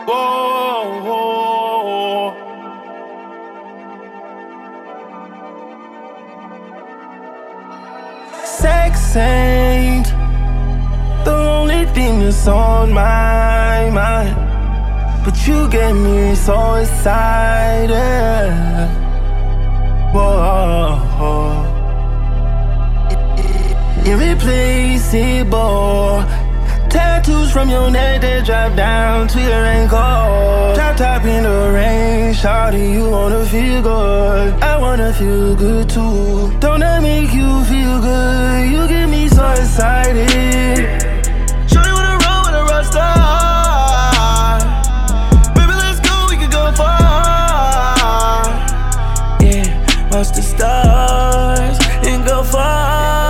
Whoa. Sex ain't the only thing that's on my mind, but you get me so excited. Whoa. Irreplaceable. Tattoos from your neck that drop down to your ankle. Drop top in the rain, shawty, you wanna feel good. I wanna feel good too. Don't that make you feel good? You get me so excited. Shawty wanna roll with a rock star. Baby, let's go, we can go far. Yeah, watch the stars and go far.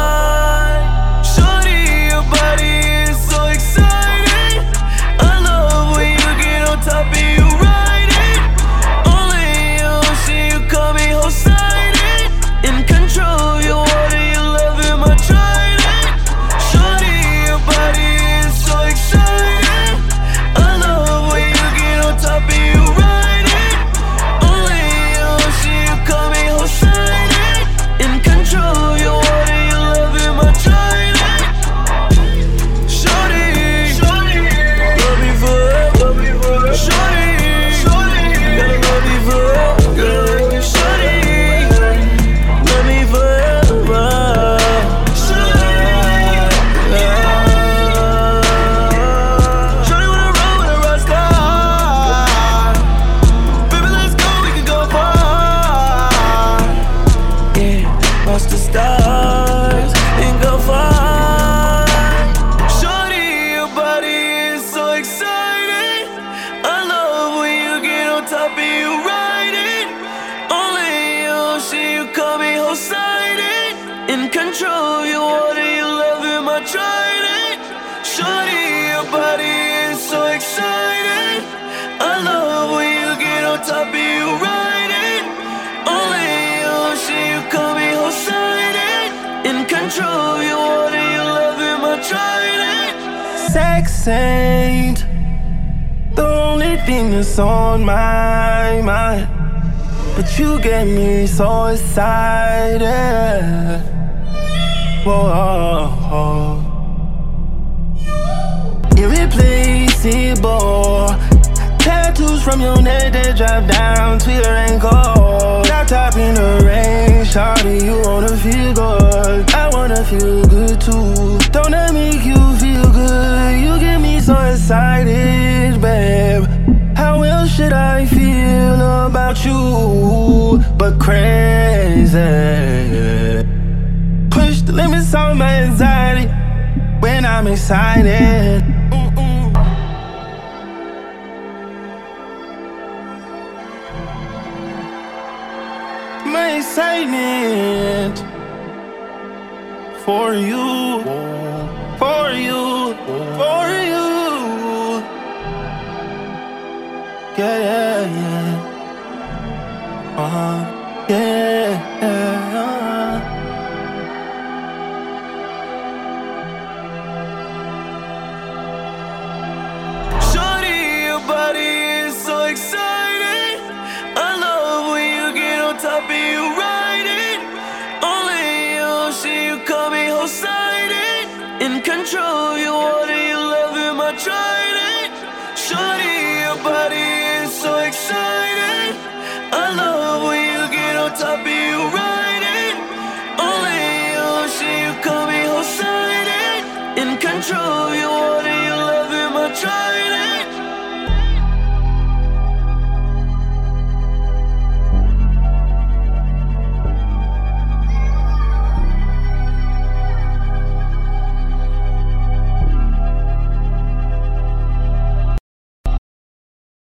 Watch the stars and go far. Shorty, your body is so exciting. I love when you get on top and you ride it. Only you, you call me Poseidon. In control, you water, you love him, I tried it. Shorty, your body is so exciting. I love when you get on top and you ride it. Only you, you call me Poseidon. In control, you water, you love him, I tried it. Sex ain't the only thing that's on my mind, but you get me so excited. Whoa. Irreplaceable. Tattoos from your neck that drop down to your ankle. Drop top in the rain, shawty, you wanna feel good. I wanna feel good too. Don't that make you feel good? You get me so excited, babe. How else should I feel about you but crazy? Push the limits on my anxiety when I'm excited. My excitement for you, for you, for you. Yeah. Yeah. Shorty, your body is so exciting. I love when you get on top and you ride it. Only you, you call me Poseidon. In control, you water, you love him, I tried it. Shorty, your body is so exciting. I love when you get on top and you ride it. Only you, you call me Poseidon. In control, you water, you love him, I tried it.